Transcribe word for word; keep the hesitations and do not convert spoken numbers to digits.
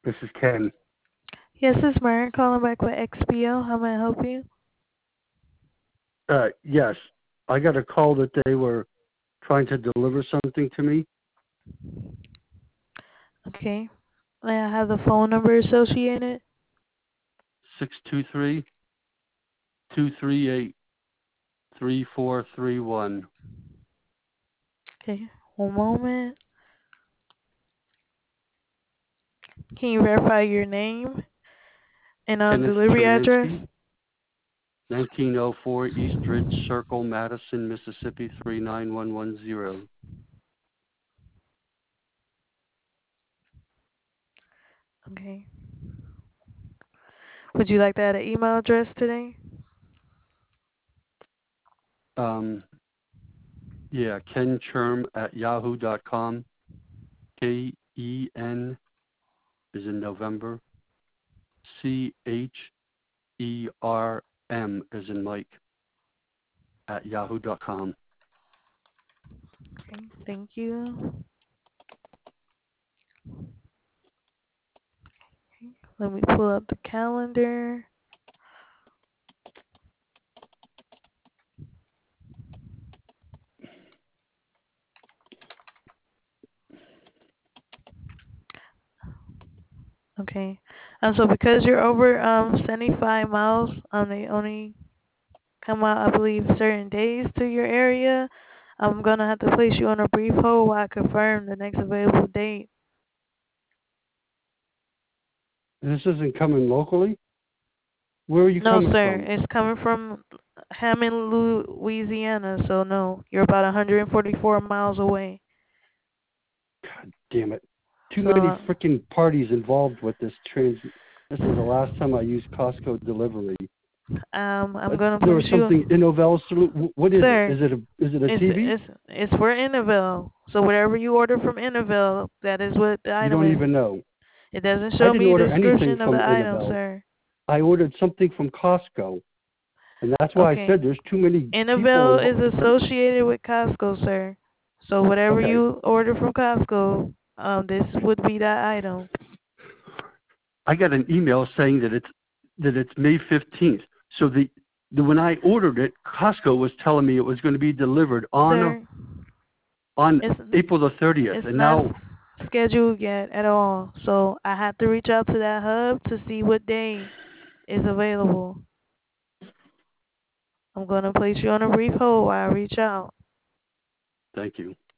This is Ken. Yes, this is Mary calling back with X P O. How may I help you? Uh, yes, I got a call that they were trying to deliver something to me. Okay. May I have the phone number associated? Six two three two three eight three four three one. Okay. One moment. Can you verify your name and um, Kenneth delivery address? Cherinsky, nineteen oh four East Ridge Circle, Madison, Mississippi three nine one one zero. Okay. Would you like to add an email address today? Um, yeah, Ken Cherm at yahoo dot com. K E N is in November. C H E R M is in Mike at yahoo dot com. Okay. Thank you. Let me pull up the calendar. Okay. Um, so because you're over um seventy-five miles, um, they only come out, I believe, certain days to your area. I'm gonna have to place you on a brief hold while I confirm the next available date. This isn't coming locally? Where are you No, coming sir. from? It's coming from Hammond, Louisiana. So no, you're about one hundred forty-four miles away. God damn it. Too So many uh, freaking parties involved with this trans. This is the last time I used Costco delivery. um, I'm Uh, gonna there was place something you, Innovel. Solu- What is it? sir. Is it a is it a It's T V? it's it's for Innovel. So whatever you order from Innovel, that is what the You item don't is. even know. It doesn't I show didn't me the order anything description of from the item, Innovel. sir. I ordered something from Costco, and that's why I Okay. said there's too many people Innovel involved. is associated with Costco, sir. So whatever Okay, you order from Costco, um, this would be that item. I got an email saying that it's that it's May fifteenth. So the, the when I ordered it, Costco was telling me it was going to be delivered on Sir, on it's April the thirtieth, it's and not now scheduled yet at all. So I have to reach out to that hub to see what day is available. I'm gonna place you on a brief hold while I reach out. thank you.